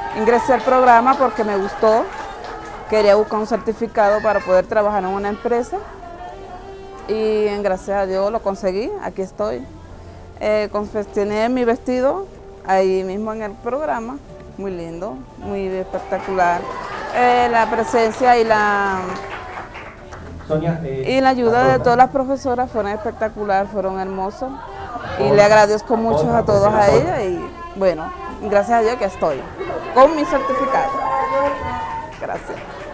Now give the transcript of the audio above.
ingresé al programa porque me gustó, quería buscar un certificado para poder trabajar en una empresa y gracias a Dios lo conseguí, aquí estoy. Confeccioné mi vestido ahí mismo en el programa, muy lindo, muy espectacular. La presencia y Sonia, y la ayuda de todas las profesoras fueron espectacular, fueron hermosos y le agradezco mucho a todas a ellas y bueno, gracias a Dios que estoy con mi certificado. Gracias.